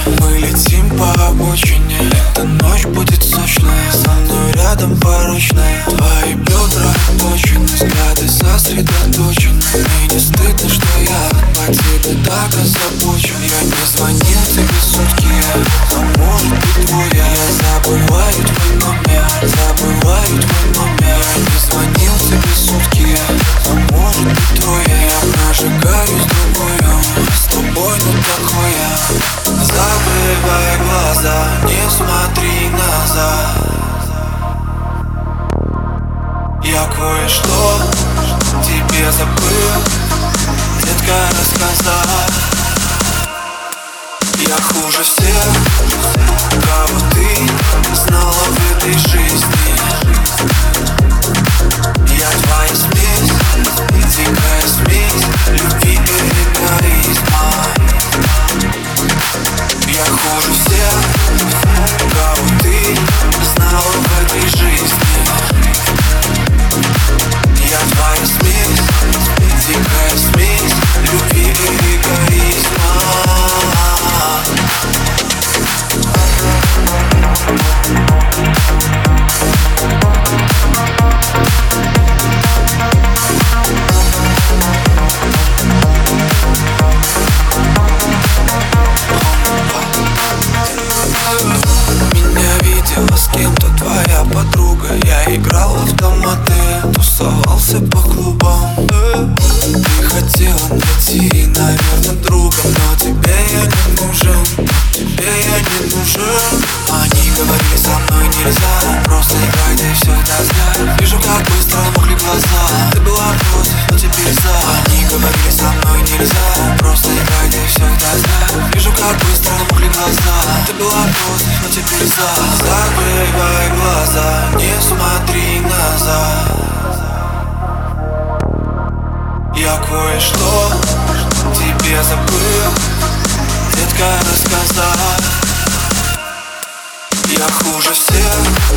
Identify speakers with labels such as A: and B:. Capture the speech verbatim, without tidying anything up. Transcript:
A: Мы летим по обочине, эта ночь будет сочная, со мной рядом порочная. Твои бедра точены, взгляды сосредоточены. Мне не стыдно, что я по тебе так озабочен. Я не звонил тебе сутки, а может быть твоя. Я забываю твой номер, забываю твой номер. Я не звонил тебе сутки, а может быть твоя. Я прожигаюсь другую, с тобой ну такое. Закрывай глаза, не смотри назад. Я кое-что тебе забыл, детка, рассказать. Я хуже всех, кого ты знала в этой жизни. Я твоя смесь, дикая смесь любви и эгоизма. Я хуже всех, кого ты знала в этой жизни. Я твоя смесь, дикая смесь любви и эгоизма. Меня видела с кем-то твоя подруга. Я играл в автоматы, тусовался по клубам. Ты хотела найти, наверное, друга, но тебе я не нужен, тебе я не нужен. Они говорили, со мной нельзя, просто играй, ты все это знаешь. Вижу, как быстро мокли глаза. Ты была против, но теперь за. Они говорили, со мной нельзя, просто играй, ты все это знаешь. Вижу, как быстро мокли глаза. Ты была против, но теперь за. Закрывай глаза, не смотри назад. Я кое-что тебе забыл, детка, рассказать. Я хуже всех,